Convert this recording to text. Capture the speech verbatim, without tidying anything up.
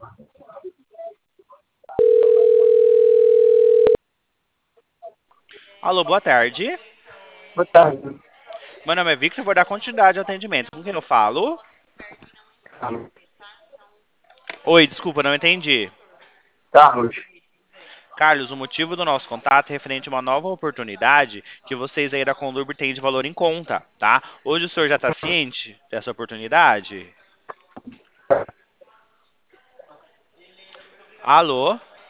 Alô, boa tarde. Boa tarde. Meu nome é Victor, vou dar continuidade ao atendimento. Com quem eu falo? Carlos. Oi, desculpa, não entendi. Carlos. Carlos, o motivo do nosso contato é referente a uma nova oportunidade que vocês aí da Conlurbr têm de valor em conta, tá? Hoje o senhor já está ciente dessa oportunidade? Alô?